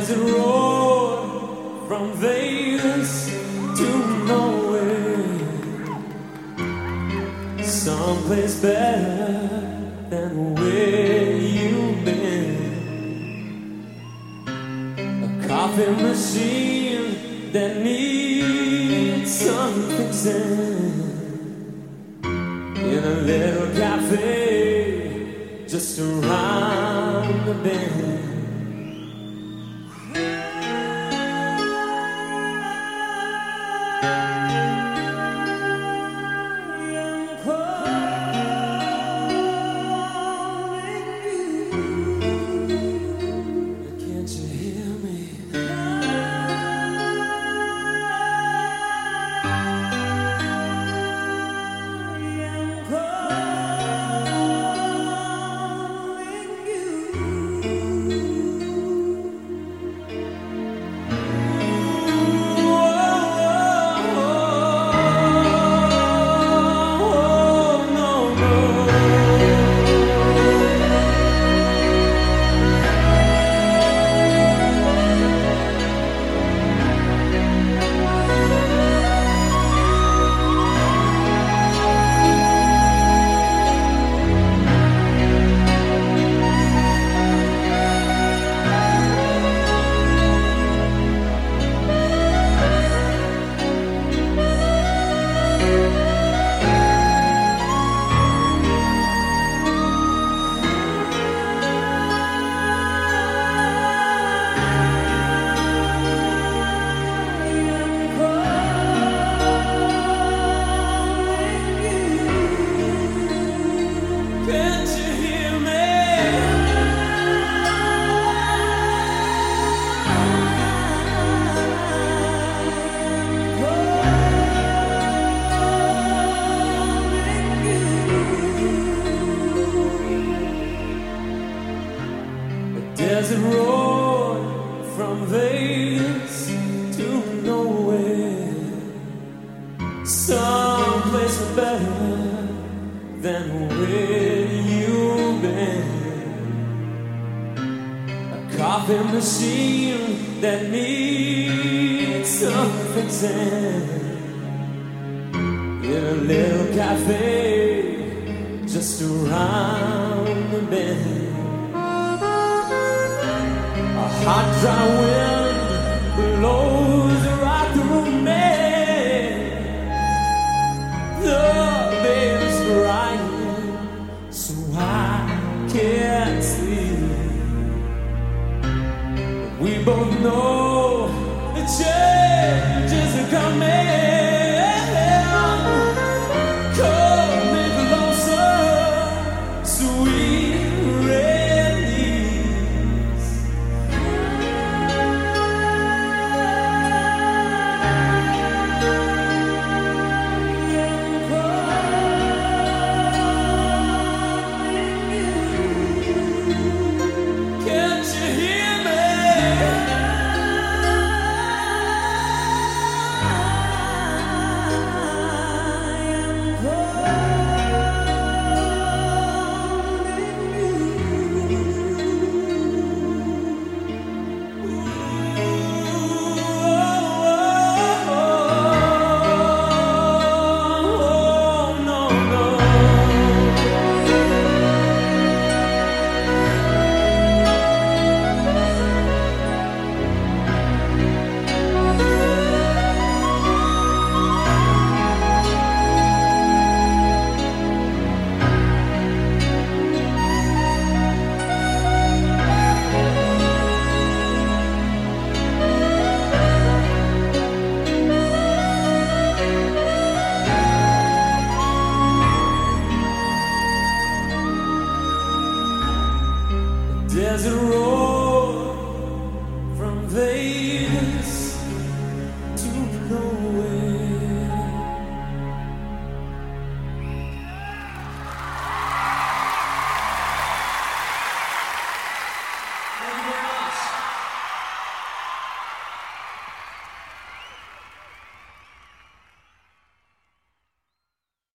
desert road from Vegas to nowhere, someplace better than where you've been. A coffee machine that needs some fixing in a little cafe just around the bend. Desert road from Vegas to nowhere, someplace better than where you've been. A coffee machine that needs some fixing in a little cafe just around the bend. A hot, dry wind blows right through me. The baby's crying, so I can't sleep. We both know the changes are coming. Come me closer, sweet release. Desert road